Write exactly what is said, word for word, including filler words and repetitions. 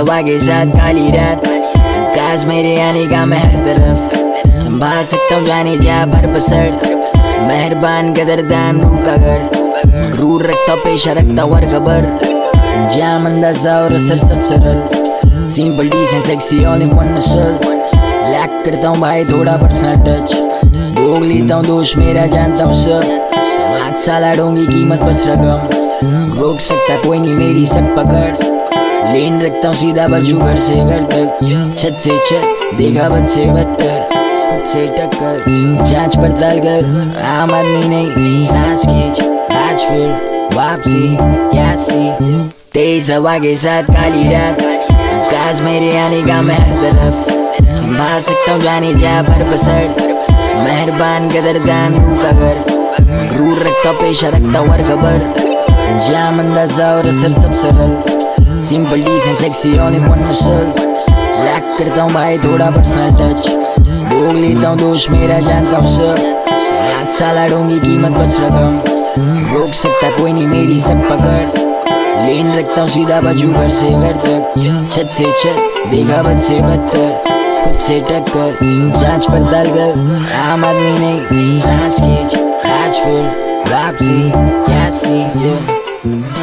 हवा के साथ काली रात, काश मेरे आने का मैं हर तरफ संभाल सकता हूँ जाने जा भर बसर। मेहरबान कदरदान रू का घर, रूर रखता पेशा रखता वर खबर। जाम अंदाजा और असर सब सरल, simple decent sexy all in one नस्ल। लैक करता हूँ भाई थोड़ा पर्सनल टच, भोग लेता हूँ दोष मेरा जानता हूँ सब। हाथ साला डोंगी कीमत बस रकम, रोक सकता कोई नहीं मेरी सब पकड़। लेन रखता हूँ सीधा बाजू घर से घर तक, छत से छत देखा बद से बदतर। खुद से टक्कर जांच पड़ताल कर, आम आदमी नहीं सांस खींच आज फिर वापसी यासी। तेज हवा के साथ काली रात, काश मेरे आने का मैं हर तरफ संभाल सकता हूँ जाने जा भर बसर। मेहरबान कदरदान रू का घर, रूर रखता पेशा रखता वर खबर। जाम अंदाजा और असर सब सरल, simple decent sexy all in one नस्ल। लैक करता हूँ भाई थोड़ा पर्सनल टच, भोग लेता हूँ दोष मेरा जानता हूँ सब। हाथ साला डोंगी कीमत बस रकम, रोक सकता कोई नहीं मेरी सब पकड़। लेन रखता हूँ सीधा बाजू घर से घर तक, छत से छत देखा बद से बदतर। खुद से टक्कर जांच पड़ताल कर, आम आदमी नहीं सांस खींच आज फिर वापसी यासी।